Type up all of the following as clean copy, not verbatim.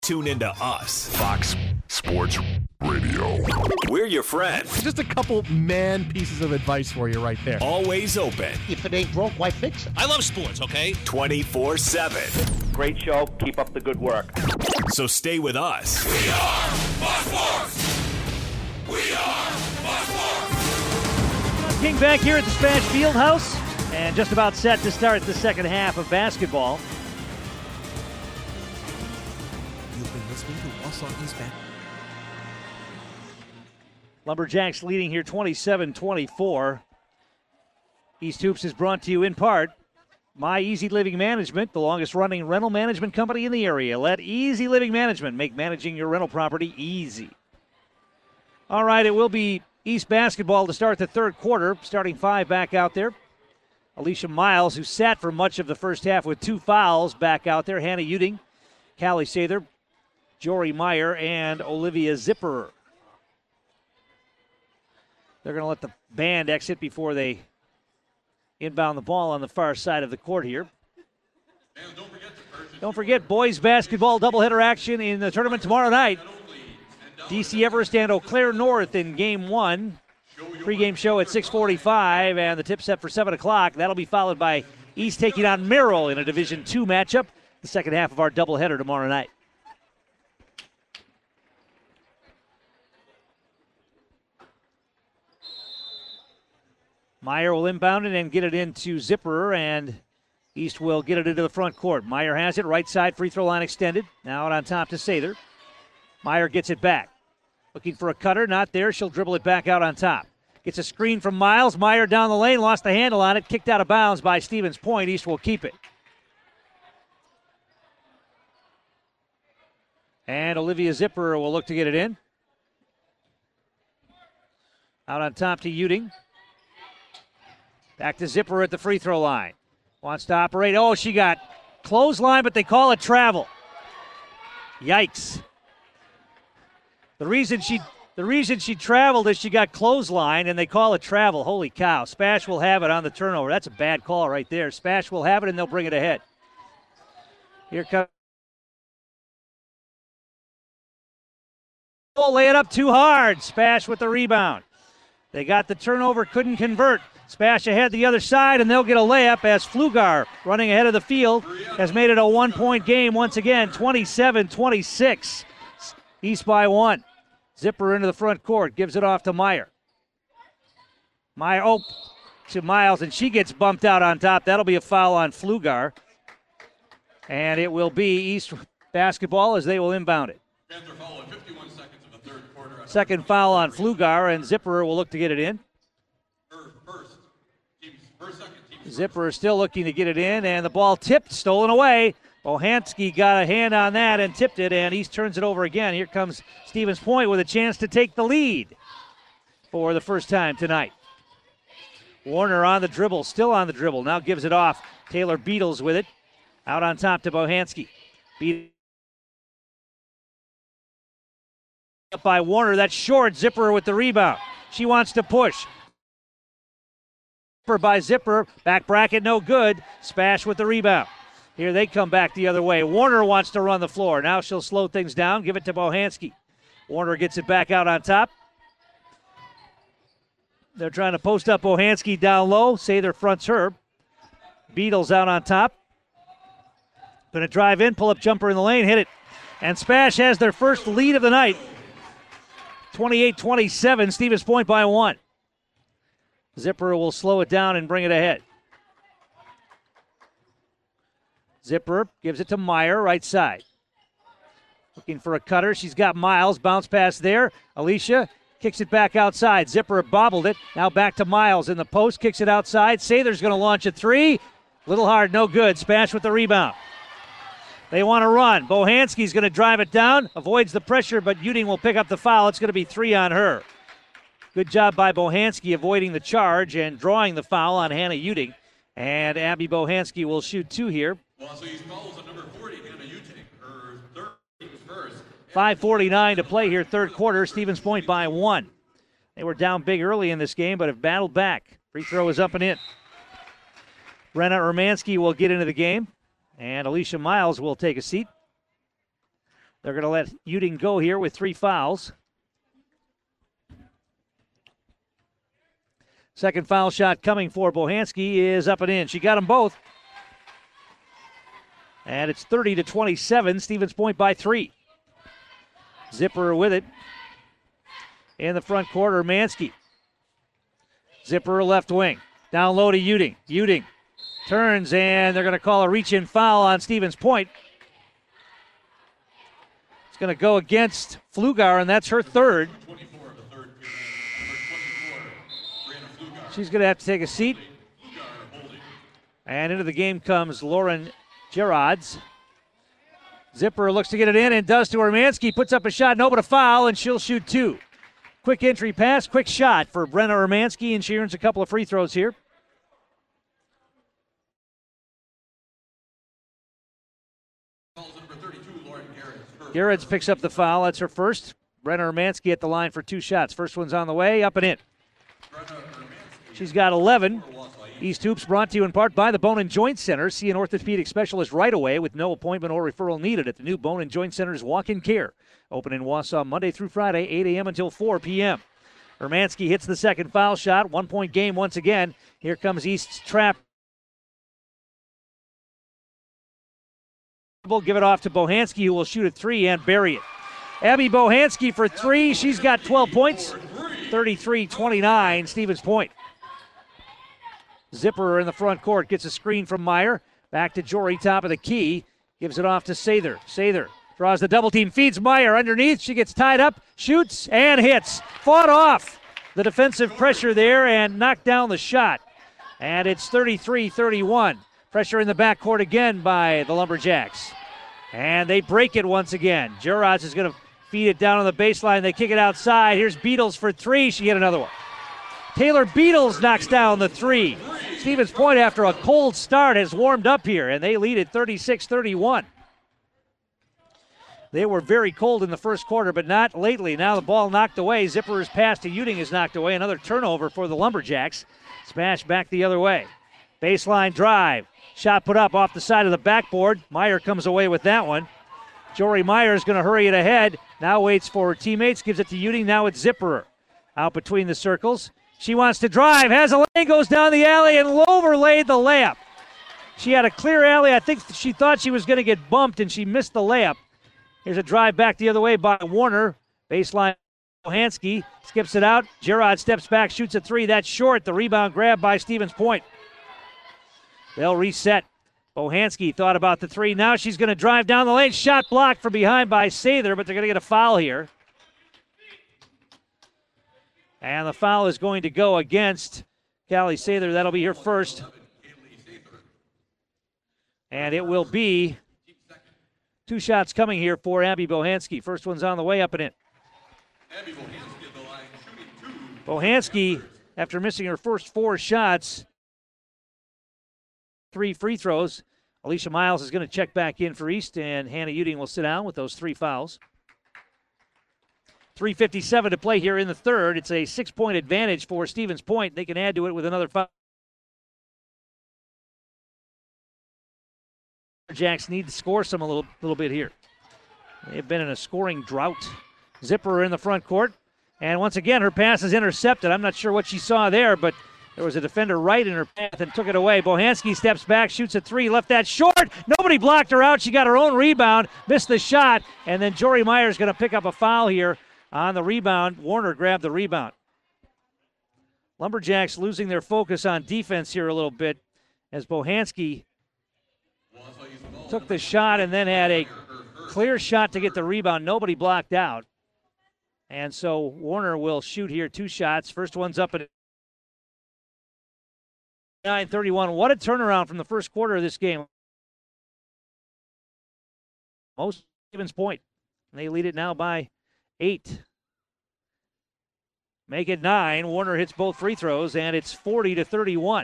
Tune into us. Fox Sports Radio. We're your friends. Just a couple man pieces of advice for you right there. Always open. If it ain't broke, why fix it? I love sports, okay? 24/7. Great show. Keep up the good work. So stay with us. We are Fox Sports. We are Fox Sports. King back here at the Spash Fieldhouse, and just about set to start the second half of basketball. You've been listening to us on East Back. Lumberjacks leading here 27-24. East Hoops is brought to you in part by Easy Living Management, the longest running rental management company in the area. Let Easy Living Management make managing your rental property easy. All right, it will be East basketball to start the third quarter. Starting five back out there. Alicia Miles, who sat for much of the first half with 2 fouls, back out there. Hannah Uding, Callie Sather, Jory Meyer, and Olivia Zipperer. They're going to let the band exit before they inbound the ball on the far side of the court here. Don't forget boys basketball doubleheader action in the tournament tomorrow night. DC Everest and Eau Claire North in Game 1. Pre-game show at 6:45, and the tip set for 7 o'clock. That'll be followed by East taking on Merrill in a Division II matchup, the second half of our doubleheader tomorrow night. Meyer will inbound it and get it into Zipperer, and East will get it into the front court. Meyer has it, right side, free throw line extended. Now out on top to Sather. Meyer gets it back. Looking for a cutter, not there. She'll dribble it back out on top. Gets a screen from Miles. Meyer down the lane, lost the handle on it. Kicked out of bounds by Stevens Point. East will keep it. And Olivia Zipperer will look to get it in. Out on top to Uding. Back to Zipperer at the free throw line. Wants to operate. Oh, she got clothesline, but they call it travel. Yikes. The reason she traveled is she got clothesline, and they call it travel. Holy cow. Spash will have it on the turnover. That's a bad call right there. Spash will have it, and they'll bring it ahead. Here comes. Oh, lay it up too hard. Spash with the rebound. They got the turnover, couldn't convert. Spash ahead the other side, and they'll get a layup as Flugar, running ahead of the field, has made it a one-point game once again, 27-26. East by 1. Zipper into the front court, gives it off to Meyer. Meyer, to Miles, and she gets bumped out on top. That'll be a foul on Flugar. And it will be East basketball as they will inbound it. Second foul on Flugar, and Zipperer will look to get it in. Zipperer still looking to get it in, and the ball tipped, stolen away. Bohanski got a hand on that and tipped it, and East turns it over again. Here comes Stevens Point with a chance to take the lead for the first time tonight. Warner on the dribble, still on the dribble, now gives it off. Taylor Beatles with it. Out on top to Bohanski. Beat up by Warner. That's short. Zipperer with the rebound. She wants to push. By Zipper, back bracket no good. Spash with the rebound. Here they come back the other way. Warner wants to run the floor. Now she'll slow things down, give it to Bohanski. Warner gets it back out on top. They're trying to post up Bohanski down low. Sather fronts her. Beatles out on top. Going to drive in, pull up jumper in the lane, hit it. And Spash has their first lead of the night. 28-27, Stevens Point by 1. Zipper will slow it down and bring it ahead. Zipper gives it to Meyer, right side. Looking for a cutter. She's got Miles. Bounce pass there. Alicia kicks it back outside. Zipper bobbled it. Now back to Miles in the post. Kicks it outside. Sather's going to launch a three. Little hard, no good. Spash with the rebound. They want to run. Bohanski's going to drive it down. Avoids the pressure, but Uding will pick up the foul. It's going to be 3 on her. Good job by Bohanski avoiding the charge and drawing the foul on Hannah Uding. And Abby Bohanski will shoot 2 here. 5:49 to play here, third quarter. Stevens Point by 1. They were down big early in this game, but have battled back. Free throw is up and in. Brenna Ermansky will get into the game, and Alicia Miles will take a seat. They're going to let Uding go here with 3 fouls. Second foul shot coming for Bohanski is up and in. She got them both. And it's 30-27. Stevens Point by 3. Zipper with it. In the front court, Mansky. Zipper left wing. Down low to Uding. Uding turns, and they're going to call a reach-in foul on Stevens Point. It's going to go against Pflugar, and that's her third. She's going to have to take a seat. And into the game comes Lauren Gerards. Zipper looks to get it in and does to Hermansky. Puts up a shot, no but a foul, and she'll shoot 2. Quick entry pass, quick shot for Brenna Hermansky, and she earns a couple of free throws here. Gerards picks up the foul. That's her first. Brenna Hermansky at the line for 2 shots. First one's on the way, up and in. She's got 11. East Hoops brought to you in part by the Bone and Joint Center. See an orthopedic specialist right away with no appointment or referral needed at the new Bone and Joint Center's walk-in care. Open in Wausau Monday through Friday, 8 a.m. until 4 p.m. Hermansky hits the second foul shot. 1-point game once again. Here comes East's trap. Give it off to Bohanski, who will shoot a 3 and bury it. Abby Bohanski for 3. She's got 12 points. 33-29, Stevens Point. Zipper in the front court gets a screen from Meyer. Back to Jory, top of the key. Gives it off to Sather. Sather draws the double team, feeds Meyer underneath. She gets tied up, shoots, and hits. Fought off the defensive pressure there and knocked down the shot. And it's 33-31. Pressure in the backcourt again by the Lumberjacks. And they break it once again. Gerards is going to feed it down on the baseline. They kick it outside. Here's Beatles for 3. She hit another one. Taylor Beatles knocks down the 3. Stevens Point, after a cold start, has warmed up here, and they lead at 36-31. They were very cold in the first quarter, but not lately. Now the ball knocked away. Zipper's pass to Uding is knocked away. Another turnover for the Lumberjacks. Smash back the other way. Baseline drive. Shot put up off the side of the backboard. Meyer comes away with that one. Jory Meyer is going to hurry it ahead. Now waits for her teammates. Gives it to Uding. Now it's Zipperer. Out between the circles. She wants to drive. Has a lane. Goes down the alley and overlaid the layup. She had a clear alley. I think she thought she was going to get bumped and she missed the layup. Here's a drive back the other way by Warner. Baseline. Bohanski skips it out. Gerard steps back, shoots a 3. That's short. The rebound grab by Stevens Point. They'll reset. Bohanski thought about the 3. Now she's going to drive down the lane. Shot blocked from behind by Sather, but they're going to get a foul here. And the foul is going to go against Callie Sather. That'll be her first. And it will be 2 shots coming here for Abby Bohanski. First one's on the way, up and in. Bohanski, after missing her first 4 shots, 3 free throws. Alicia Miles is going to check back in for East, and Hannah Uding will sit down with those 3 fouls. 3:57 to play here in the third. It's a 6-point advantage for Stevens Point. They can add to it with another foul. Jacks need to score some a little bit here. They've been in a scoring drought. Zipper in the front court. And once again, her pass is intercepted. I'm not sure what she saw there, but there was a defender right in her path and took it away. Bohanski steps back, shoots a 3, left that short. Nobody blocked her out. She got her own rebound, missed the shot, and then Jory Meyer's going to pick up a foul here on the rebound. Warner grabbed the rebound. Lumberjacks losing their focus on defense here a little bit as Bohanski took the shot and then had a clear shot to get the rebound. Nobody blocked out. And so Warner will shoot here 2 shots. First one's up at 9:31. What a turnaround from the first quarter of this game. Most Stevens Point. They lead it now by 8. Make it 9. Warner hits both free throws, and it's 40-31.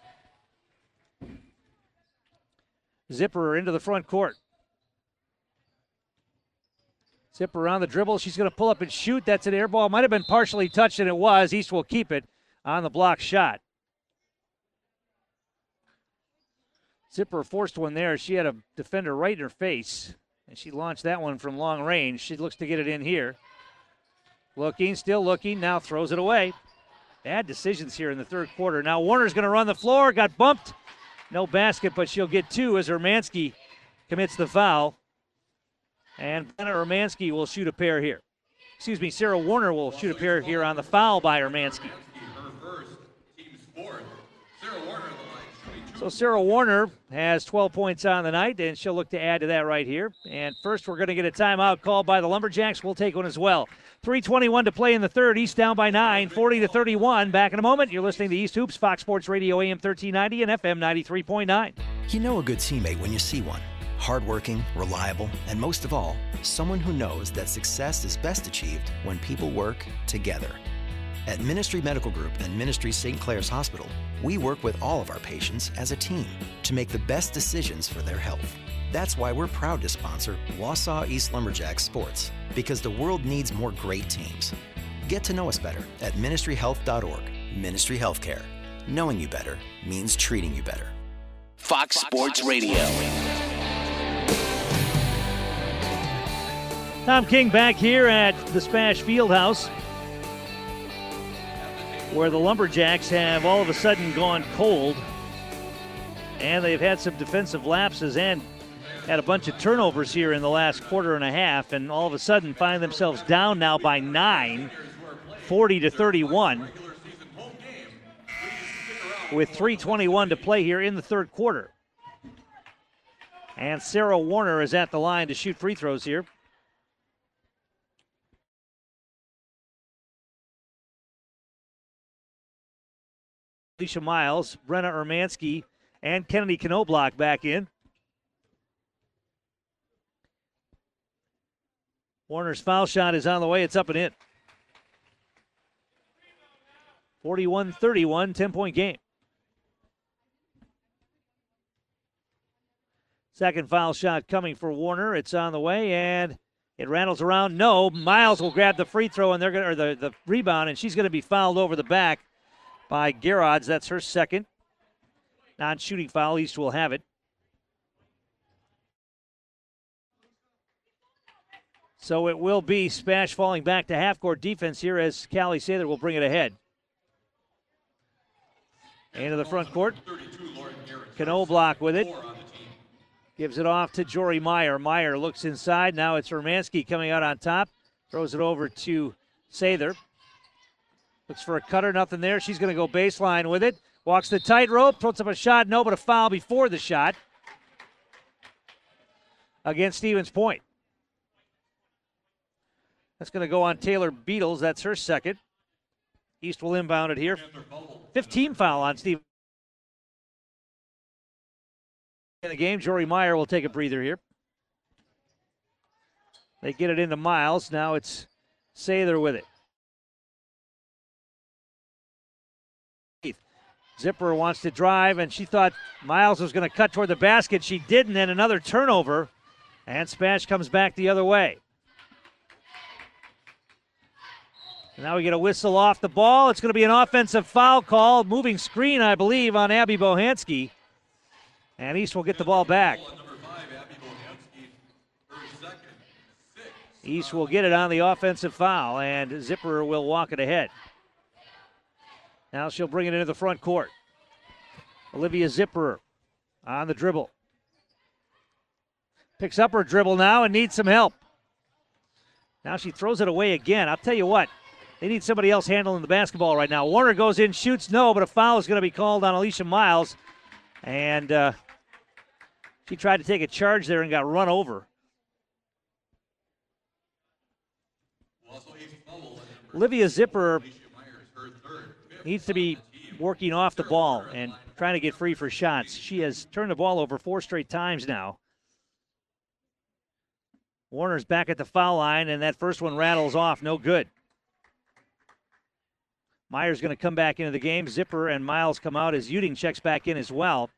Zipper into the front court. Zipper on the dribble. She's going to pull up and shoot. That's an air ball. Might have been partially touched, and it was. East will keep it on the block shot. Zipper forced one there. She had a defender right in her face. And she launched that one from long range. She looks to get it in here. Looking, still looking, now throws it away. Bad decisions here in the third quarter. Now Warner's going to run the floor, got bumped. No basket, but she'll get two as Hermansky commits the foul. And Brenna Hermansky will shoot a pair here. Excuse me, Sarah Warner will shoot a pair here on the foul by Hermansky. So Sarah Warner has 12 points on the night, and she'll look to add to that right here. And first, we're going to get a timeout called by the Lumberjacks. We'll take one as well. 3:21 to play in the third. East down by 9, 40-31. Back in a moment. You're listening to East Hoops, Fox Sports Radio, AM 1390 and FM 93.9. You know a good teammate when you see one. Hardworking, reliable, and most of all, someone who knows that success is best achieved when people work together. At Ministry Medical Group and Ministry St. Clair's Hospital, we work with all of our patients as a team to make the best decisions for their health. That's why we're proud to sponsor Wausau East Lumberjacks Sports, because the world needs more great teams. Get to know us better at ministryhealth.org. Ministry Healthcare. Knowing you better means treating you better. Fox Sports Radio. Tom King back here at the Spash Fieldhouse, where the Lumberjacks have all of a sudden gone cold, and they've had some defensive lapses and had a bunch of turnovers here in the last quarter and a half, and all of a sudden find themselves down now by 9, 40-31, with 3:21 to play here in the third quarter. And Sarah Warner is at the line to shoot free throws here. Alicia Miles, Brenna Hermansky, and Kennedy Knobloch back in. Warner's foul shot is on the way. It's up and in. 41-31, 10-point game. Second foul shot coming for Warner. It's on the way, and it rattles around. No, Miles will grab the free throw, and they're going to, or the rebound, and she's going to be fouled over the back by Gerods. That's her second non-shooting foul. East will have it. So it will be Spash falling back to half-court defense here as Callie Sather will bring it ahead. Into the front court. Knobloch with it. Gives it off to Jory Meyer. Meyer looks inside. Now it's Hermansky coming out on top. Throws it over to Sather. Looks for a cutter, nothing there. She's going to go baseline with it. Walks the tightrope, puts up a shot, no, but a foul before the shot against Stevens Point. That's going to go on Taylor Beatles. That's her second. East will inbound it here. 15 foul on Stevens. In the game, Jory Meyer will take a breather here. They get it into Miles. Now it's Sather with it. Zipper wants to drive, and she thought Miles was going to cut toward the basket. She didn't, and another turnover, and Spash comes back the other way. And now we get a whistle off the ball. It's going to be an offensive foul call. Moving screen, I believe, on Abby Bohanski. And East will get the ball back. East will get it on the offensive foul, and Zipper will walk it ahead. Now she'll bring it into the front court. Olivia Zipper on the dribble. Picks up her dribble now and needs some help. Now she throws it away again. I'll tell you what, they need somebody else handling the basketball right now. Warner goes in, shoots, no, but a foul is going to be called on Alicia Miles. And she tried to take a charge there and got run over. Olivia Zipper needs to be working off the ball and trying to get free for shots. She has turned the ball over 4 straight times now. Warner's back at the foul line, and that first one rattles off. No good. Meyer's going to come back into the game. Zipper and Miles come out as Uding checks back in as well.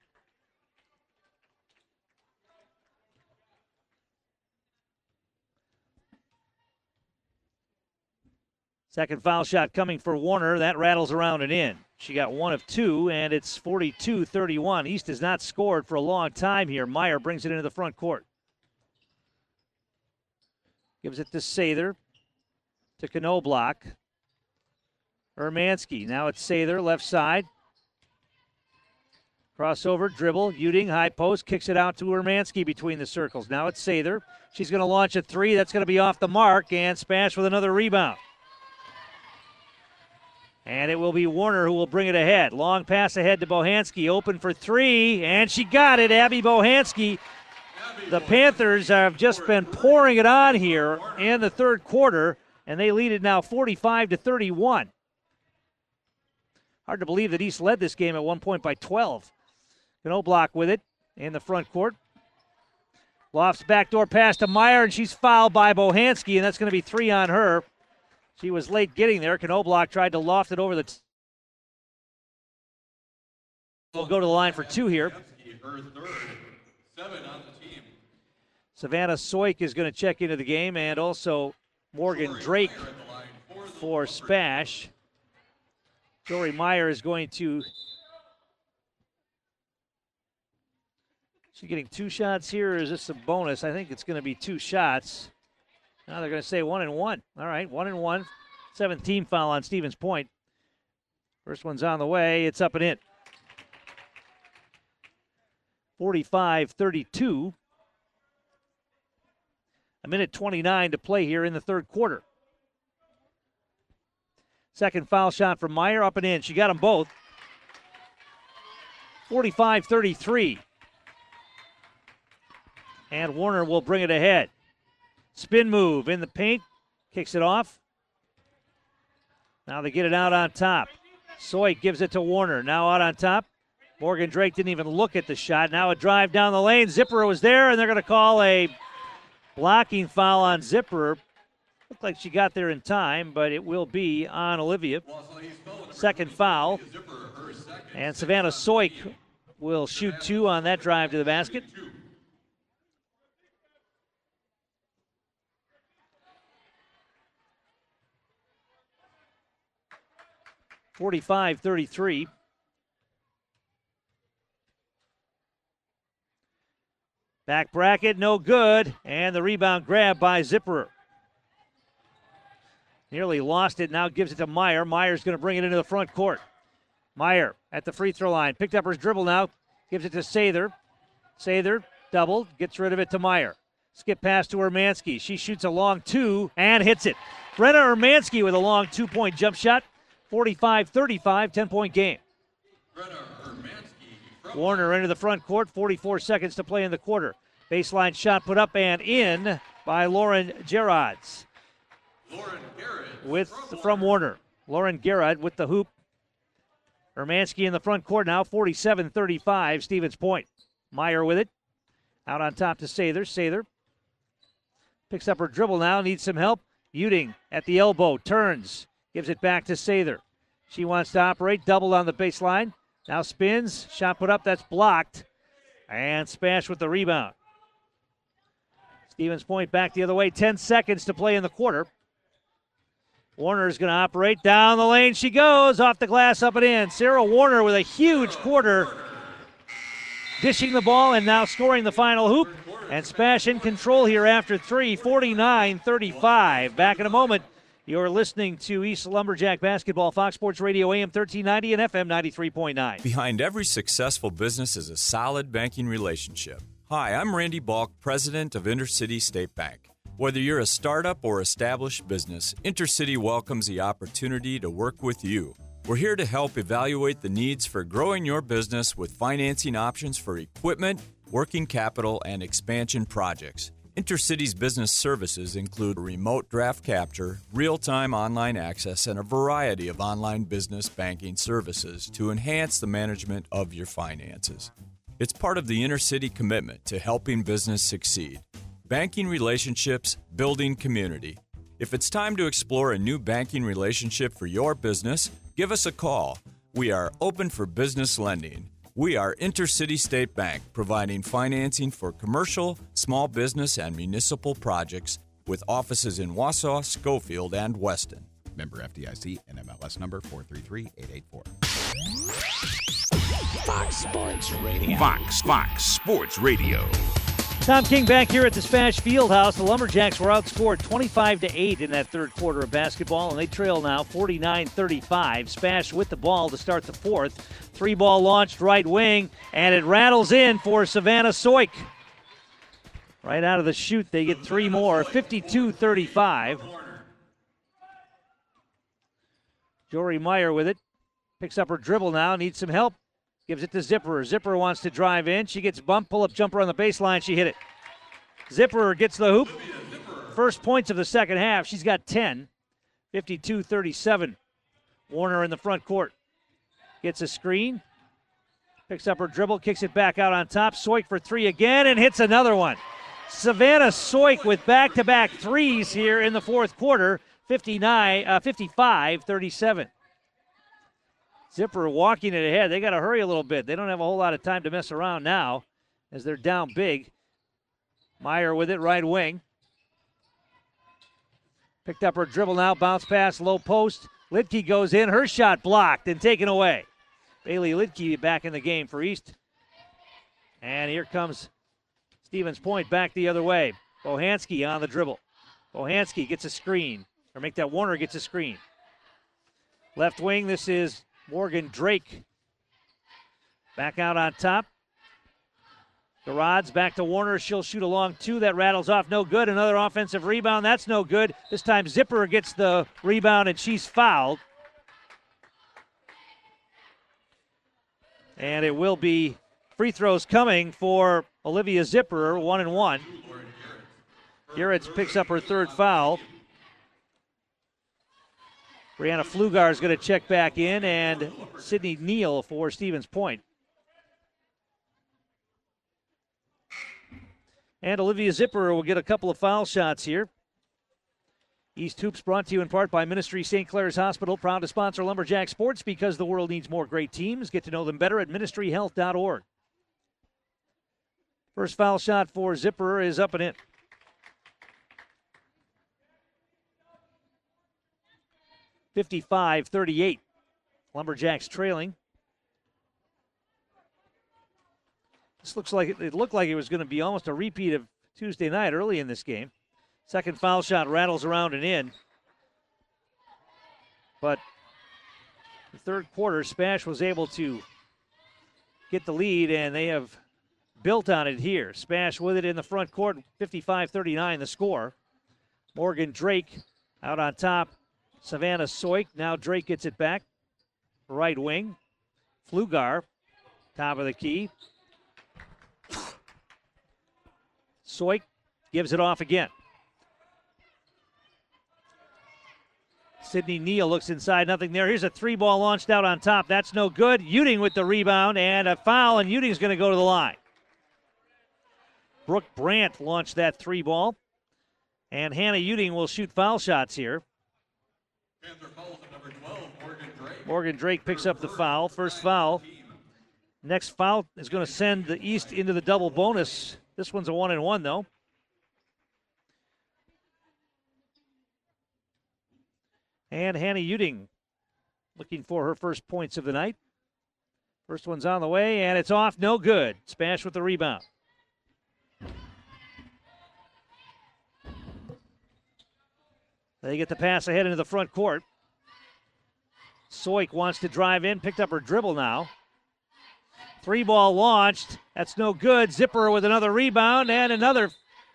Second foul shot coming for Warner. That rattles around and in. She got 1 of 2, and it's 42-31. East has not scored for a long time here. Meyer brings it into the front court. Gives it to Sather. To Knoblauch. Hermansky. Now it's Sather, left side. Crossover, dribble, Uding, high post, kicks it out to Hermansky between the circles. Now it's Sather. She's going to launch a three. That's going to be off the mark, and Spash with another rebound. And it will be Warner who will bring it ahead. Long pass ahead to Bohanski, open for three, and she got it, Abby Bohanski. The Panthers have just been pouring it on here in the third quarter, and they lead it now 45-31. Hard to believe that East led this game at one point by 12. Knoblauch with it in the front court. Lofts backdoor pass to Meyer, and she's fouled by Bohanski, and that's going to be 3 on her. She was late getting there. Knoblauch tried to loft it over the We'll go to the line for 2 here. Savannah Soik is going to check into the game, and also Morgan Drake for Spash. Jory Meyer is going to... She's getting 2 shots here, or is this a bonus? I think it's going to be 2 shots. Now they're going to say 1 and 1. All right, 1 and 1. 7th foul on Stevens Point. First one's on the way. It's up and in. 45-32. 1:29 to play here in the third quarter. Second foul shot from Meyer, up and in. She got them both. 45-33. And Warner will bring it ahead. Spin move in the paint. Kicks it off. Now they get it out on top. Soik gives it to Warner. Now out on top. Morgan Drake didn't even look at the shot. Now a drive down the lane. Zipperer was there, and they're going to call a blocking foul on Zipperer. Looked like she got there in time, but it will be on Olivia. Second foul. And Savannah Soik will shoot 2 on that drive to the basket. 45-33. Back bracket, no good. And the rebound grab by Zipperer. Nearly lost it, now gives it to Meyer. Meyer's going to bring it into the front court. Meyer at the free throw line. Picked up her dribble now. Gives it to Sather. Sather, double, gets rid of it to Meyer. Skip pass to Hermansky. She shoots a long 2 and hits it. Brenna Hermansky with a long 2-point jump shot. 45-35, 10-point game. Warner into the front court, 44 seconds to play in the quarter. Baseline shot put up and in by Lauren Gerards. From Warner. Lauren Gerard with the hoop. Hermansky in the front court now, 47-35, Stevens Point. Meyer with it. Out on top to Sather. Sather picks up her dribble now, needs some help. Uding at the elbow, turns. Gives it back to Sather. She wants to operate, doubled on the baseline. Now spins, shot put up, that's blocked. And Spash with the rebound. Stevens Point back the other way, 10 seconds to play in the quarter. Warner's going to operate, down the lane she goes, off the glass, up and in. Sarah Warner with a huge quarter, dishing the ball and now scoring the final hoop. And Spash in control here after 3, 49-35. Back in a moment. You're listening to East Lumberjack Basketball, Fox Sports Radio, AM 1390 and FM 93.9. Behind every successful business is a solid banking relationship. Hi, I'm Randy Balk, president of Intercity State Bank. Whether you're a startup or established business, Intercity welcomes the opportunity to work with you. We're here to help evaluate the needs for growing your business with financing options for equipment, working capital, and expansion projects. Intercity's business services include remote draft capture, real-time online access, and a variety of online business banking services to enhance the management of your finances. It's part of the Intercity commitment to helping business succeed. Banking relationships, building community. If it's time to explore a new banking relationship for your business, give us a call. We are open for business lending. We are Intercity State Bank, providing financing for commercial, small business, and municipal projects with offices in Wausau, Schofield, and Weston. Member FDIC and MLS number 433884. Fox Sports Radio. Fox Sports Radio. Tom King back here at the Spash Fieldhouse. The Lumberjacks were outscored 25-8 in that third quarter of basketball, and they trail now 49-35. Spash with the ball to start the fourth. 3-ball launched right wing, and it rattles in for Savannah Soik. Right out of the chute, they get 3 more, 52-35. Jory Meyer with it. Picks up her dribble now, needs some help. Gives it to Zipperer. Zipperer wants to drive in. She gets bumped, pull-up jumper on the baseline. She hit it. Zipperer gets the hoop. First points of the second half. She's got 10. 52-37. Warner in the front court. Gets a screen. Picks up her dribble, kicks it back out on top. Soik for 3 again and hits another one. Savannah Soik with back-to-back threes here in the fourth quarter. 55-37. Zipper walking it ahead. They got to hurry a little bit. They don't have a whole lot of time to mess around now as they're down big. Meyer with it, right wing. Picked up her dribble now, bounce pass, low post. Lidke goes in, her shot blocked and taken away. Bailey Lidke back in the game for East. And here comes Stevens Point back the other way. Bohanski on the dribble. Bohanski gets a screen, or make that Warner gets a screen. Left wing, this is Morgan Drake back out on top. Garads back to Warner. She'll shoot a long 2. That rattles off. No good. Another offensive rebound. That's no good. This time Zipper gets the rebound and she's fouled. And it will be free throws coming for Olivia Zipper, 1-1. Garrett picks up her third foul. Brianna Pflugar is going to check back in, and Sydney Neal for Stevens Point. And Olivia Zipper will get a couple of foul shots here. East Hoops brought to you in part by Ministry St. Clair's Hospital, proud to sponsor Lumberjack Sports because the world needs more great teams. Get to know them better at ministryhealth.org. First foul shot for Zipper is up and in. 55-38. Lumberjacks trailing. This looks like it looked like it was going to be almost a repeat of Tuesday night early in this game. Second foul shot rattles around and in. But the third quarter, Spash was able to get the lead, and they have built on it here. Spash with it in the front court, 55-39 the score. Morgan Drake out on top. Savannah Soik. Now Drake gets it back. Right wing. Pflugar, top of the key. Soik gives it off again. Sydney Neal looks inside, nothing there. Here's a 3-ball launched out on top. That's no good. Uding with the rebound and a foul, and Uding's going to go to the line. Brooke Brandt launched that 3-ball. And Hannah Uding will shoot foul shots here. Morgan Drake picks up the foul. First foul. Next foul is going to send the East into the double bonus. This one's a 1-1, though. And Hannah Uding looking for her first points of the night. First one's on the way, and it's off. No good. Spash with the rebound. They get the pass ahead into the front court. Soik wants to drive in, picked up her dribble now. 3-ball launched. That's no good. Zipper with another rebound and another.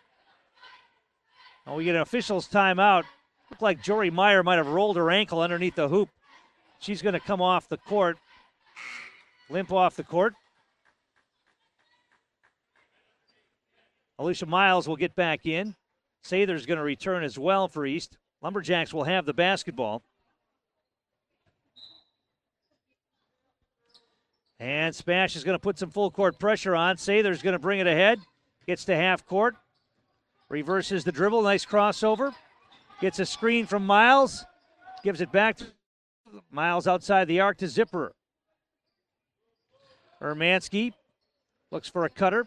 Oh, we get an official's timeout. Looked like Jory Meyer might have rolled her ankle underneath the hoop. She's going to come off the court. Limp off the court. Alicia Miles will get back in. Sather's going to return as well for East. Lumberjacks will have the basketball. And Spash is going to put some full court pressure on. Sather's going to bring it ahead. Gets to half court. Reverses the dribble. Nice crossover. Gets a screen from Miles. Gives it back to Miles outside the arc to Zipper. Hermansky looks for a cutter.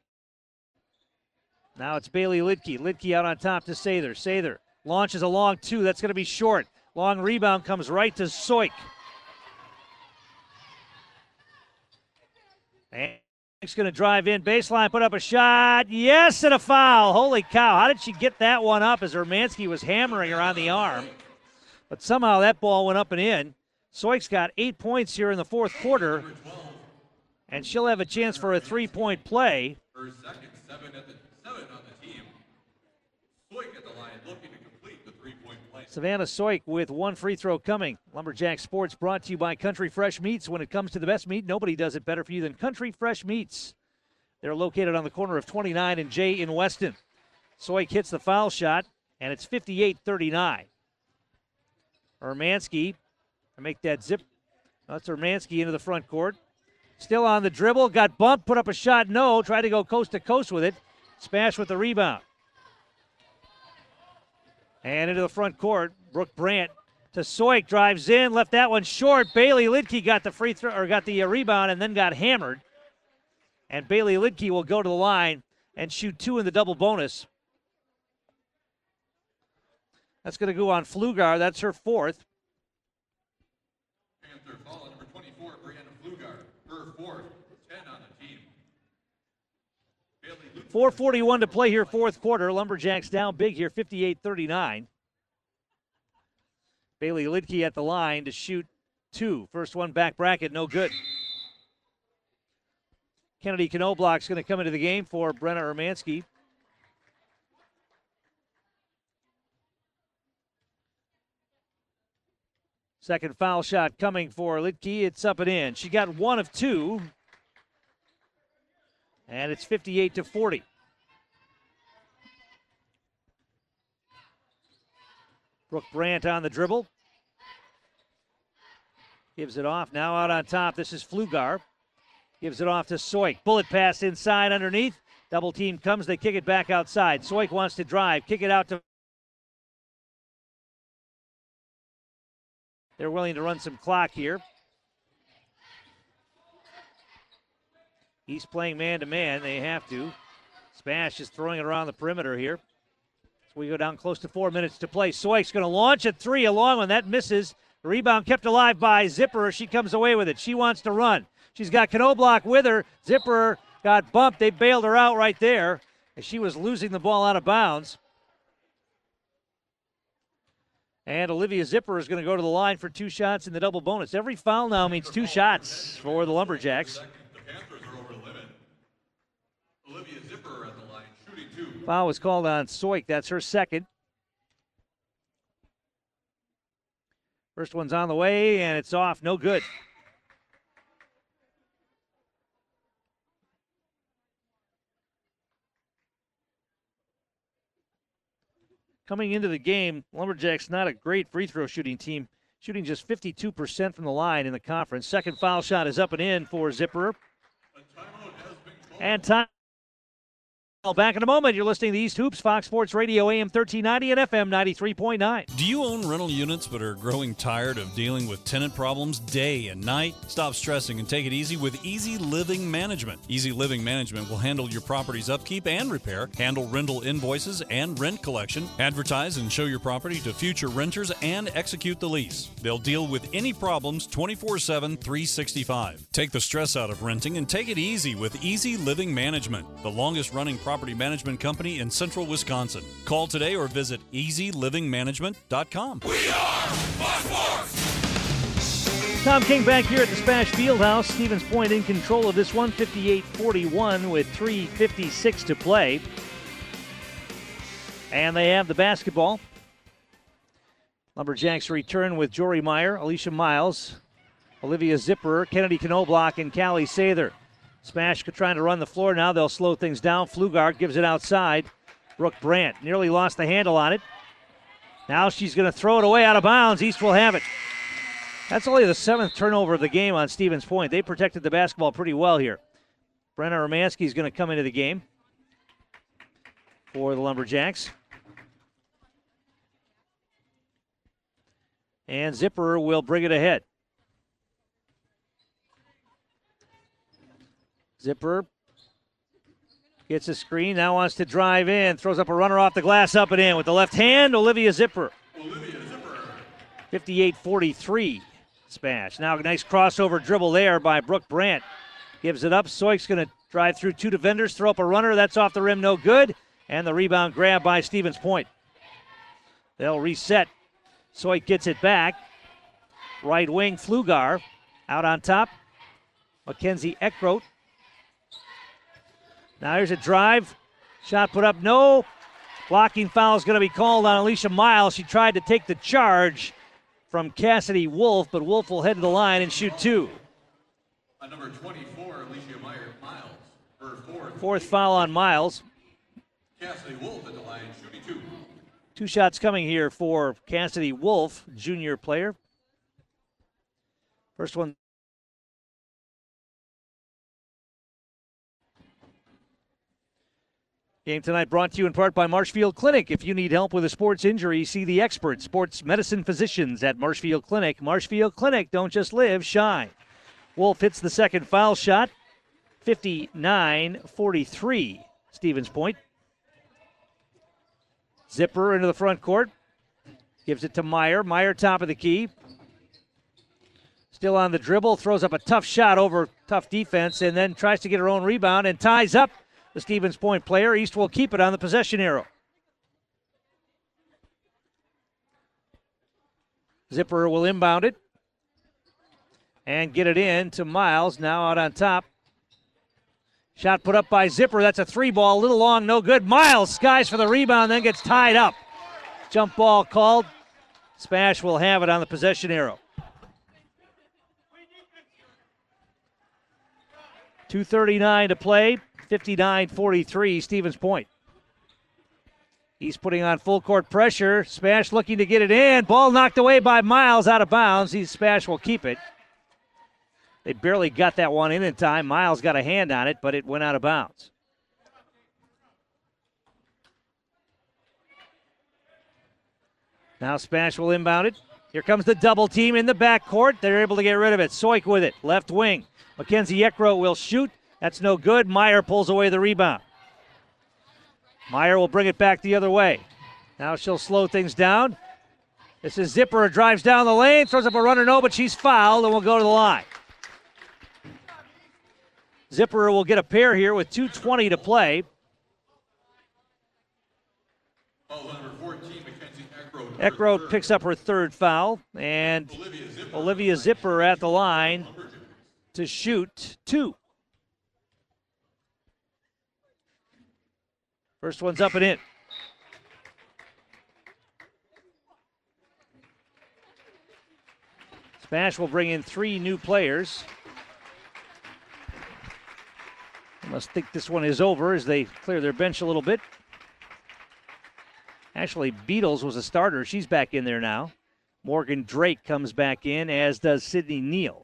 Now it's Bailey Lidke. Lidke out on top to Sather. Sather launches a long 2. That's going to be short. Long rebound comes right to Soik. And Soik's going to drive in, baseline, put up a shot. Yes, and a foul. Holy cow, how did she get that one up as Hermansky was hammering her on the arm? But somehow that ball went up and in. Soik's got 8 points here in the fourth quarter, and she'll have a chance for a three-point play. Her second, 7 on the team. Soik at the line looking to complete the three-point play. Savannah Soik with one free throw coming. Lumberjack Sports brought to you by Country Fresh Meats. When it comes to the best meat, nobody does it better for you than Country Fresh Meats. They're located on the corner of 29 and J in Weston. Soik hits the foul shot, and it's 58-39. Hermansky to make that zip. That's Hermansky into the front court. Still on the dribble, got bumped, put up a shot, no. Tried to go coast to coast with it. Smash with the rebound. And into the front court, Brooke Brandt to Soik, drives in, left that one short. Bailey Lidke got the free throw, or got the rebound, and then got hammered. And Bailey Lidke will go to the line and shoot 2 in the double bonus. That's going to go on Pflugar. That's her fourth. Panther foul number 24, Brianna Pflugar. Her fourth, 10 on the team. 4:41 to play here, fourth quarter. Lumberjacks down big here, 58-39. Bailey Lidke at the line to shoot 2. First one back bracket, no good. Kennedy Knobloch's going to come into the game for Brenna Hermansky. Second foul shot coming for Lidke. It's up and in. She got 1 of 2. And it's 58-40. Brooke Brandt on the dribble. Gives it off. Now out on top. This is Pflugar. Gives it off to Soik. Bullet pass inside underneath. Double team comes. They kick it back outside. Soik wants to drive. Kick it out to. They're willing to run some clock here. East playing man-to-man. They have to. Spash is throwing it around the perimeter here. So we go down close to 4 minutes to play. Soik's going to launch at 3. A long one. That misses. The rebound kept alive by Zipper. She comes away with it. She wants to run. She's got Knobloch with her. Zipper got bumped. They bailed her out right there as she was losing the ball out of bounds. And Olivia Zipper is going to go to the line for 2 shots in the double bonus. Every foul now means 2 shots for the Lumberjacks. Olivia Zipper at the line, shooting 2. Foul was called on Soik. That's her second. First one's on the way, and it's off. No good. Coming into the game, Lumberjacks not a great free throw shooting team, shooting just 52% from the line in the conference. Second foul shot is up and in for Zipper. And time. Back in a moment. You're listening to East Hoops, Fox Sports Radio, AM 1390 and FM 93.9. Do you own rental units but are growing tired of dealing with tenant problems day and night? Stop stressing and take it easy with Easy Living Management. Easy Living Management will handle your property's upkeep and repair, handle rental invoices and rent collection, advertise and show your property to future renters, and execute the lease. They'll deal with any problems 24/7, 365. Take the stress out of renting and take it easy with Easy Living Management, the longest running property management company in central Wisconsin. Call today or visit easylivingmanagement.com. We are Fox Sports! Tom King back here at the Spash Fieldhouse. Stevens Point in control of this one, 58-41 with 3:56 to play. And they have the basketball. Lumberjacks return with Jory Meyer, Alicia Miles, Olivia Zipper, Kennedy Knobloch, and Callie Sather. Smash trying to run the floor now. They'll slow things down. Pflugar gives it outside. Brooke Brandt nearly lost the handle on it. Now she's going to throw it away out of bounds. East will have it. That's only the 7th turnover of the game on Stevens Point. They protected the basketball pretty well here. Brenna Hermansky is going to come into the game for the Lumberjacks. And Zipper will bring it ahead. Zipper gets a screen, now wants to drive in, throws up a runner off the glass, up and in with the left hand, Olivia Zipper. 58-43 Smash. Now a nice crossover dribble there by Brooke Brandt. Gives it up. Soik's going to drive through two defenders, throw up a runner. That's off the rim, no good. And the rebound grab by Stevens Point. They'll reset. Soik gets it back. Right wing, Pflugar out on top. Mackenzie Eckroat. Now here's a drive. Shot put up, no. Blocking foul is going to be called on Alicia Miles. She tried to take the charge from Cassidy Wolf, but Wolf will head to the line and shoot two. Number 24, Alicia Miles. Her fourth foul on Miles. Cassidy Wolf at the line, shooting two. Two shots coming here for Cassidy Wolf, junior player. First one. Game tonight brought to you in part by Marshfield Clinic. If you need help with a sports injury, see the expert sports medicine physicians at Marshfield Clinic. Marshfield Clinic, don't just live, shine. Wolf hits the second foul shot. 59-43, Stevens Point. Zipper into the front court. Gives it to Meyer. Meyer top of the key. Still on the dribble. Throws up a tough shot over tough defense and then tries to get her own rebound and ties up the Stevens Point player. East will keep it on the possession arrow. Zipper will inbound it and get it in to Miles, now out on top. Shot put up by Zipper. That's a three ball, a little long, no good. Miles skies for the rebound, then gets tied up. Jump ball called. Spash will have it on the possession arrow. 2:39 to play, 59-43, Stevens Point. He's putting on full court pressure. Spash looking to get it in. Ball knocked away by Miles, out of bounds. Spash will keep it. They barely got that one in time. Miles got a hand on it, but it went out of bounds. Now Spash will inbound it. Here comes the double team in the backcourt. They're able to get rid of it. Soik with it, left wing. Mackenzie Eckroat will shoot. That's no good. Meyer pulls away the rebound. Meyer will bring it back the other way. Now she'll slow things down. This is Zipper, drives down the lane, throws up a runner, no, but she's fouled and will go to the line. Zipper will get a pair here with 2:20 to play. Number 14, Mackenzie Eckroat. Eckroat picks up her third foul, and Olivia Zipper at the line to shoot two. First one's up and in. Spash will bring in three new players. Must think this one is over as they clear their bench a little bit. Actually, Beatles was a starter. She's back in there now. Morgan Drake comes back in, as does Sydney Neal.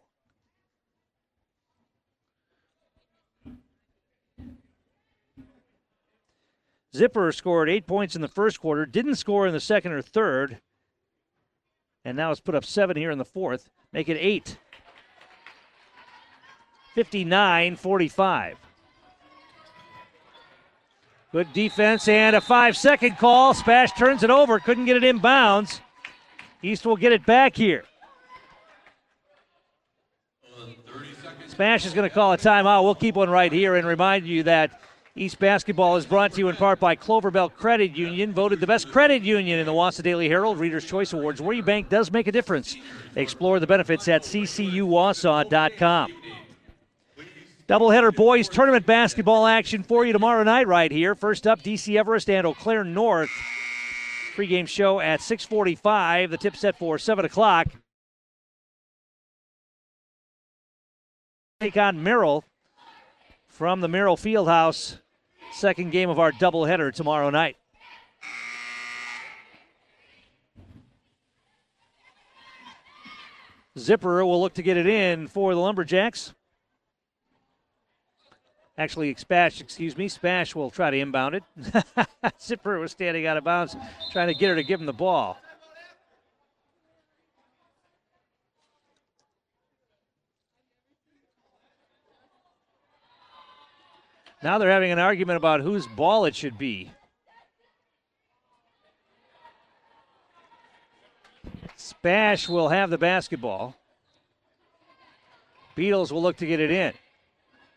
Zipper scored 8 points in the first quarter, didn't score in the second or third, and now has put up 7 here in the fourth. Make it 8. 59-45. Good defense and a 5-second call. Spash turns it over, couldn't get it in bounds. East will get it back here. Spash is going to call a timeout. We'll keep one right here and remind you that East basketball is brought to you in part by Cloverbell Credit Union, voted the best credit union in the Wausau Daily Herald Reader's Choice Awards. Where you bank does make a difference. Explore the benefits at ccuwausau.com. Doubleheader boys tournament basketball action for you tomorrow night right here. First up, DC Everest and Eau Claire North. Pre-game show at 6:45. The tip set for 7 o'clock. Take on Merrill from the Merrill Fieldhouse. Second game of our doubleheader tomorrow night. Zipper will look to get it in for the Lumberjacks. Actually, Spash will try to inbound it. Zipper was standing out of bounds, trying to get her to give him the ball. Now they're having an argument about whose ball it should be. Spash will have the basketball. Beatles will look to get it in.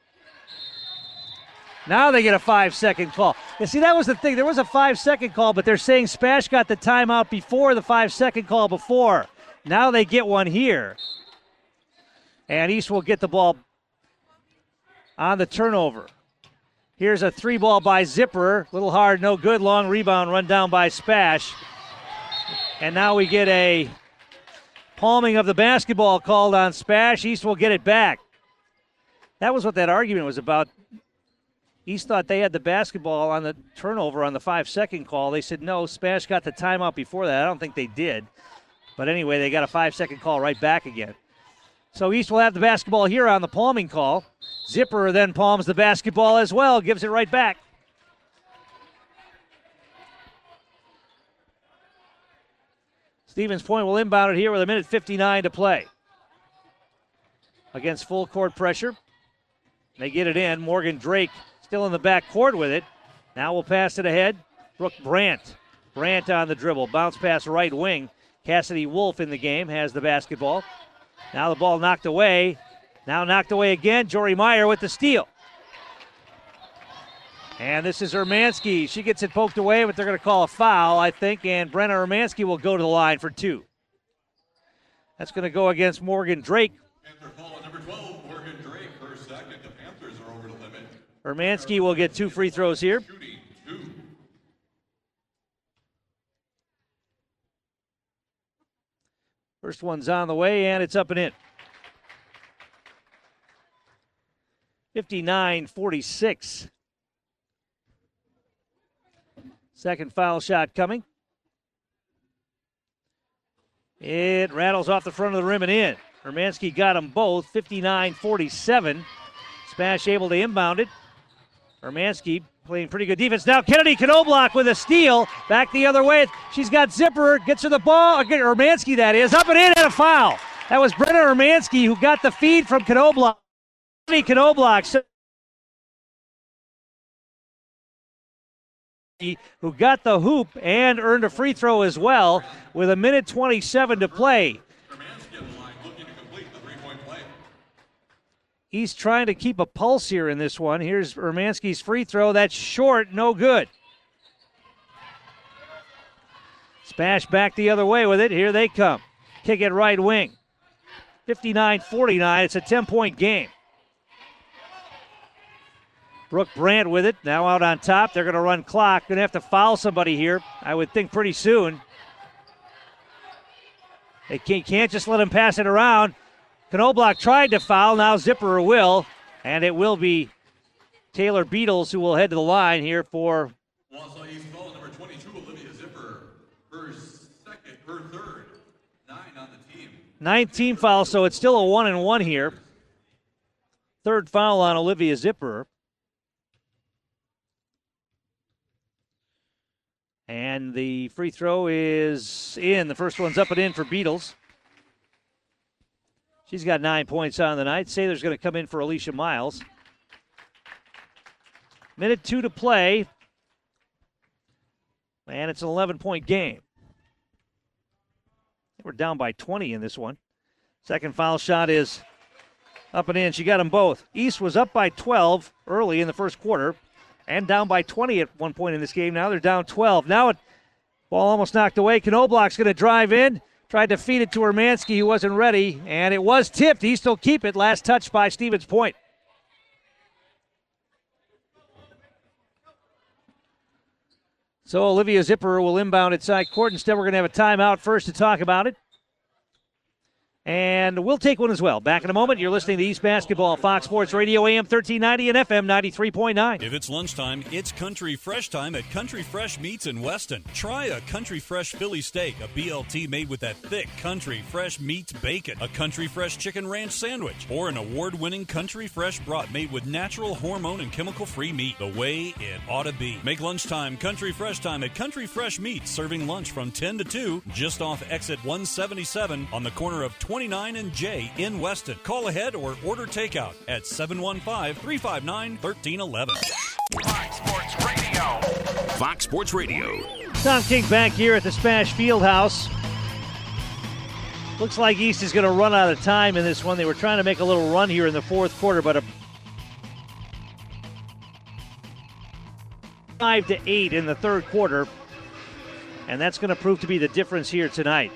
Now they get a 5-second call. You see, that was the thing. There was a 5-second call, but they're saying Spash got the timeout before the 5-second call before. Now they get one here. And East will get the ball on the turnover. Here's a 3-ball by Zipper. Little hard, no good. Long rebound run down by Spash. And now we get a palming of the basketball called on Spash. East will get it back. That was what that argument was about. East thought they had the basketball on the turnover on the 5-second call. They said, no, Spash got the timeout before that. I don't think they did. But anyway, they got a 5-second call right back again. So East will have the basketball here on the palming call. Zipper then palms the basketball as well, gives it right back. Stevens Point will inbound it here with 1:59 to play. Against full court pressure. They get it in. Morgan Drake still in the back court with it. Now we'll pass it ahead. Brooke Brandt. Brandt on the dribble. Bounce pass right wing. Cassidy Wolf in the game has the basketball. Now the ball knocked away. Now knocked away again. Jory Meyer with the steal. And this is Hermansky. She gets it poked away, but they're going to call a foul, I think, and Brenna Hermansky will go to the line for 2. That's going to go against Morgan Drake. Panther foul number 12, Morgan Drake, her second. The Panthers are over the limit. Hermansky will get 2 free throws here. Shooting 2. First one's on the way, and it's up and in. 59-46. Second foul shot coming. It rattles off the front of the rim and in. Hermansky got them both, 59-47. Spash able to inbound it. Hermansky playing pretty good defense. Now Kennedy Knobloch with a steal. Back the other way. She's got Zipper. Gets her the ball. Hermansky, that is. Up and in and a foul. That was Brenna Hermansky who got the feed from Knobloch. Knobloch who got the hoop and earned a free throw as well with 1:27 to play. He's trying to keep a pulse here in this one. Here's Hermansky's free throw. That's short, no good. Spash back the other way with it. Here they come. Kick it right wing. 59-49. It's a 10-point game. Brooke Brandt with it. Now out on top. They're going to run clock. Going to have to foul somebody here, I would think, pretty soon. They can't just let him pass it around. Knobloch tried to foul. Now Zipper will. And it will be Taylor Beatles who will head to the line here for Wausau East foul number 22, Olivia Zipper. Her third. 9 on the team. 19 fouls, so it's still a 1-and-1 here. Third foul on Olivia Zipper. And the free throw is in. The first one's up and in for Beatles. She's got 9 points on the night. Saylor's going to come in for Alicia Miles. 1:02 to play. And it's an 11-point game. We're down by 20 in this one. Second foul shot is up and in. She got them both. East was up by 12 early in the first quarter and down by 20 at one point in this game. Now they're down 12. Now ball almost knocked away. Knobloch's going to drive in. Tried to feed it to Hermansky, who wasn't ready, and it was tipped. East will keep it. Last touch by Stevens Point. So Olivia Zipper will inbound at side court. Instead, we're going to have a timeout first to talk about it. And we'll take one as well. Back in a moment. You're listening to East Basketball, Fox Sports Radio, AM 1390 and FM 93.9. If it's lunchtime, it's Country Fresh time at Country Fresh Meats in Weston. Try a Country Fresh Philly steak, a BLT made with that thick Country Fresh meats bacon, a Country Fresh chicken ranch sandwich, or an award-winning Country Fresh brat made with natural hormone and chemical-free meat, the way it ought to be. Make lunchtime Country Fresh time at Country Fresh Meats, serving lunch from 10 to 2, just off exit 177 on the corner of 29 and J in Weston. Call ahead or order takeout at 715-359-1311. Fox Sports Radio. Fox Sports Radio. Tom King back here at the Spash Fieldhouse. Looks like East is going to run out of time in this one. They were trying to make a little run here in the fourth quarter, but 5-8 in the third quarter, and that's going to prove to be the difference here tonight.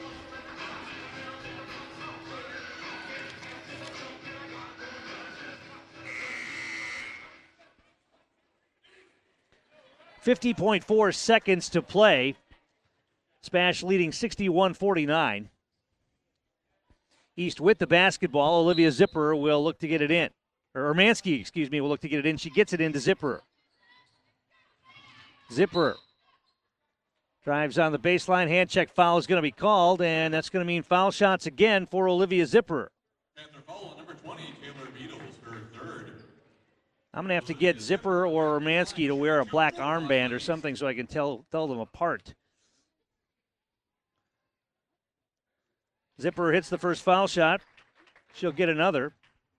.4 seconds to play. Spash leading 61-49. East with the basketball. Olivia Zipperer will look to get it in. Or Urmanski, will look to get it in. She gets it into Zipperer. Zipperer drives on the baseline. Hand check foul is going to be called, and that's going to mean foul shots again for Olivia Zipperer. Panther foul on number 20, Taylor Beadles, her third. I'm going to have to get Zipperer or Urmanski to wear a black armband or something so I can tell them apart. Zipperer hits the first foul shot. She'll get another.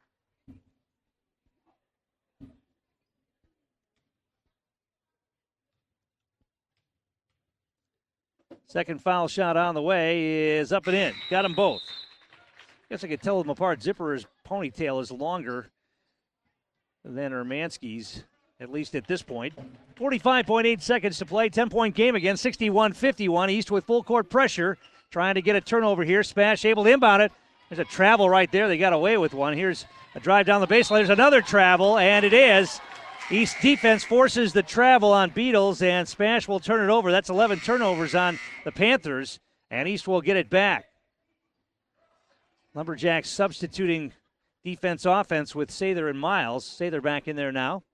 Second foul shot on the way is up and in. Got them both. Guess I could tell them apart. Zipperer's ponytail is longer than Urmanski's, at least at this point. 45.8 seconds to play. 10-point game again. 61-51. East with full court pressure. Trying to get a turnover here. Spash able to inbound it. There's a travel right there. They got away with one. Here's a drive down the baseline. There's another travel, and it is. East defense forces the travel on Beadles, and Spash will turn it over. That's 11 turnovers on the Panthers, and East will get it back. Lumberjacks substituting defense-offense with Sather and Miles. Sather back in there now.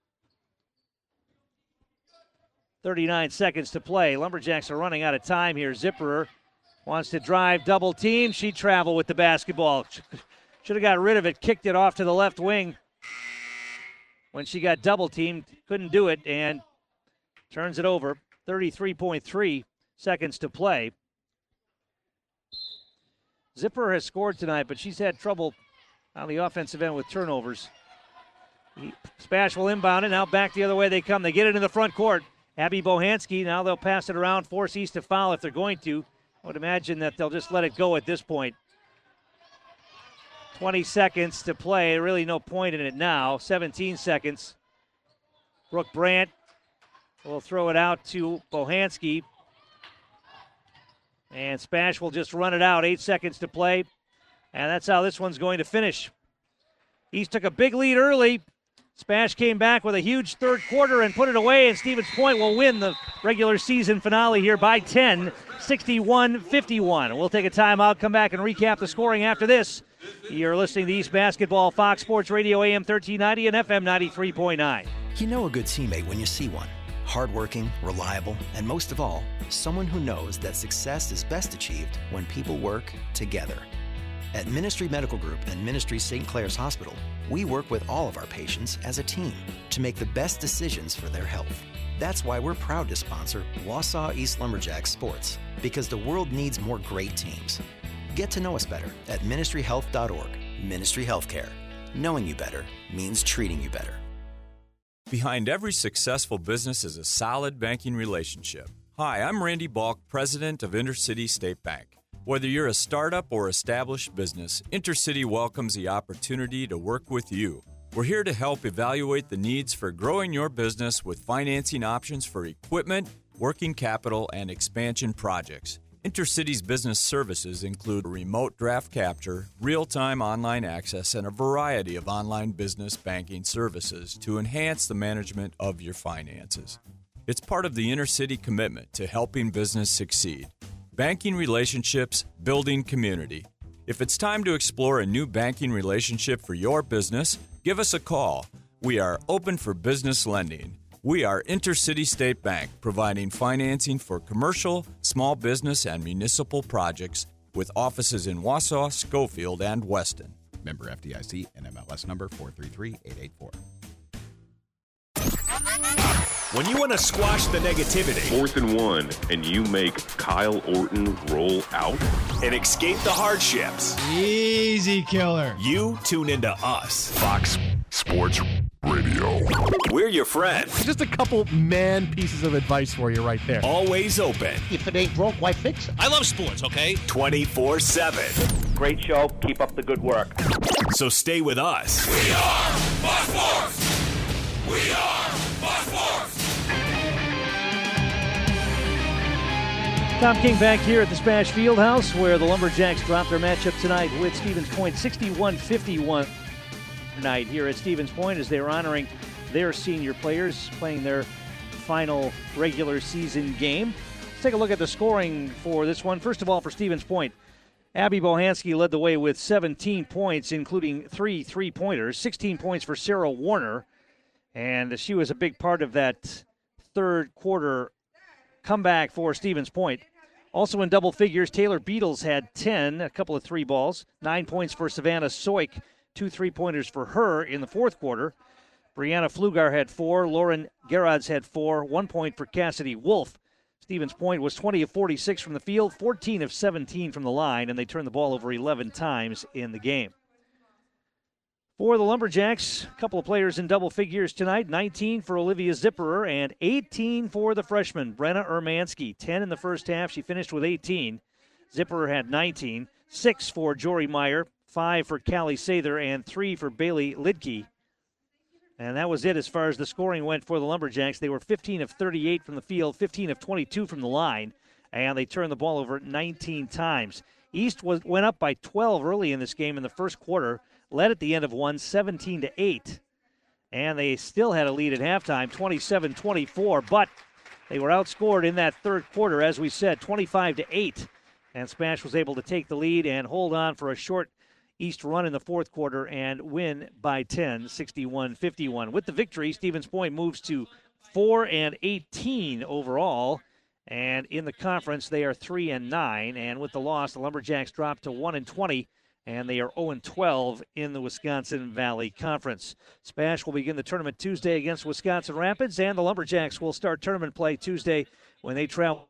39 seconds to play. Lumberjacks are running out of time here. Zipperer wants to drive, double team. She traveled with the basketball. Should have got rid of it, kicked it off to the left wing. When she got double teamed, couldn't do it, and turns it over. 33.3 seconds to play. Zipperer has scored tonight, but she's had trouble on the offensive end with turnovers. Spash will inbound it. Now back the other way they come. They get it in the front court. Abby Bohanski, now they'll pass it around, force East to foul if they're going to. I would imagine that they'll just let it go at this point. 20 seconds to play. Really no point in it now. 17 seconds. Brooke Brandt will throw it out to Bohanski. And Spash will just run it out. 8 seconds to play. And that's how this one's going to finish. East took a big lead early. Spash came back with a huge third quarter and put it away, and Stevens Point will win the regular season finale here by 10, 61-51. We'll take a timeout, come back and recap the scoring after this. You're listening to East Basketball, Fox Sports Radio, AM 1390 and FM 93.9. You know a good teammate when you see one. Hardworking, reliable, and most of all, someone who knows that success is best achieved when people work together. At Ministry Medical Group and Ministry St. Clair's Hospital, we work with all of our patients as a team to make the best decisions for their health. That's why we're proud to sponsor Wausau East Lumberjacks Sports, because the world needs more great teams. Get to know us better at ministryhealth.org. Ministry Healthcare. Knowing you better means treating you better. Behind every successful business is a solid banking relationship. Hi, I'm Randy Balk, president of Intercity State Bank. Whether you're a startup or established business, Intercity welcomes the opportunity to work with you. We're here to help evaluate the needs for growing your business with financing options for equipment, working capital, and expansion projects. Intercity's business services include remote draft capture, real-time online access, and a variety of online business banking services to enhance the management of your finances. It's part of the Intercity commitment to helping business succeed. Banking relationships, building community. If it's time to explore a new banking relationship for your business, give us a call. We are open for business lending. We are Intercity State Bank, providing financing for commercial, small business, and municipal projects with offices in Wausau, Schofield, and Weston. Member FDIC, NMLS number 433884. When you want to squash the negativity, 4th and 1, and you make Kyle Orton roll out and escape the hardships, easy killer, you tune into us, Fox Sports Radio. We're your friend. Just a couple man pieces of advice for you right there. Always open. If it ain't broke, why fix it? I love sports, okay? 24/7. Great show. Keep up the good work. So stay with us. We are Fox Sports. We are Fox Sports. Tom King back here at the Smash Fieldhouse, where the Lumberjacks dropped their matchup tonight with Stevens Point, 61-51 tonight here at Stevens Point, as they're honoring their senior players playing their final regular season game. Let's take a look at the scoring for this one. First of all, for Stevens Point, Abby Bohansky led the way with 17 points, including 3 3-pointers, 16 points for Sarah Warner, and she was a big part of that third quarter comeback for Stevens Point. Also in double figures, Taylor Beatles had 10, a couple of 3 balls, 9 points for Savannah Soik, 2 3-pointers for her in the fourth quarter. Brianna Flugar had 4, Lauren Gerads had 4, 1 point for Cassidy Wolf. Stevens Point was 20 of 46 from the field, 14 of 17 from the line, and they turned the ball over 11 times in the game. For the Lumberjacks, a couple of players in double figures tonight, 19 for Olivia Zipperer and 18 for the freshman, Brenna Ermansky. 10 in the first half, she finished with 18. Zipperer had 19, 6 for Jory Meyer, 5 for Callie Sather, and 3 for Bailey Lidke. And that was it as far as the scoring went for the Lumberjacks. They were 15 of 38 from the field, 15 of 22 from the line, and they turned the ball over 19 times. East went up by 12 early in this game in the first quarter, led at the end of one, 17-8. And they still had a lead at halftime, 27-24, but they were outscored in that third quarter, as we said, 25-8. And Smash was able to take the lead and hold on for a short East run in the fourth quarter and win by 10, 61-51. With the victory, Stevens Point moves to 4-18 overall. And in the conference, they are 3-9. And with the loss, the Lumberjacks drop to 1-20. And they are 0-12 in the Wisconsin Valley Conference. Smash will begin the tournament Tuesday against Wisconsin Rapids, and the Lumberjacks will start tournament play Tuesday when they travel.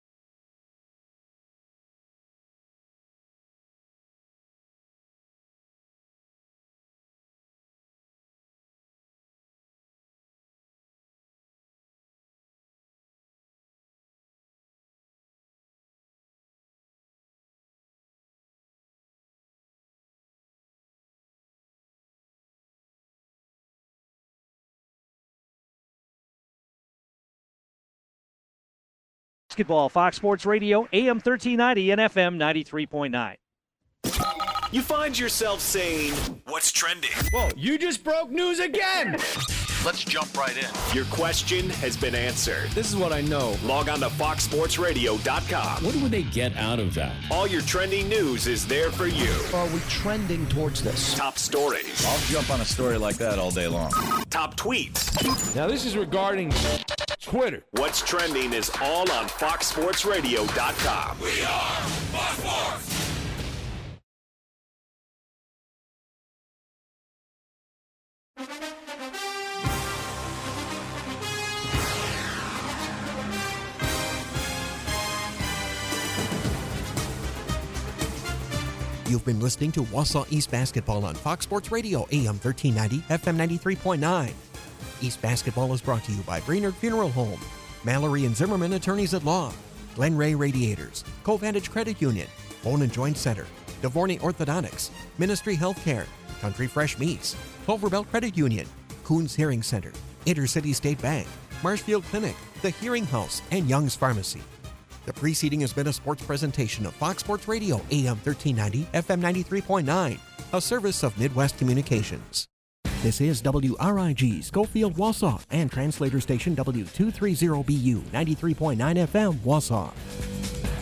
Basketball, Fox Sports Radio, AM 1390 and FM 93.9. You find yourself saying, what's trending? Whoa, you just broke news again! Let's jump right in. Your question has been answered. This is what I know. Log on to foxsportsradio.com. What would they get out of that? All your trending news is there for you. Are we trending towards this? Top stories. I'll jump on a story like that all day long. Top tweets. Now this is regarding Twitter. What's trending is all on foxsportsradio.com. We are Fox Sports. You've been listening to Wausau East Basketball on Fox Sports Radio, AM 1390, FM 93.9. East Basketball is brought to you by Brainerd Funeral Home, Mallory and Zimmerman Attorneys at Law, Glen Ray Radiators, Covantage Credit Union, Bone and Joint Center, Devorney Orthodontics, Ministry Healthcare, Country Fresh Meats, Cloverbell Credit Union, Coons Hearing Center, Intercity State Bank, Marshfield Clinic, The Hearing House, and Young's Pharmacy. The preceding has been a sports presentation of Fox Sports Radio, AM 1390, FM 93.9, a service of Midwest Communications. This is WRIG, Schofield, Wausau, and translator station W230BU, 93.9 FM, Wausau.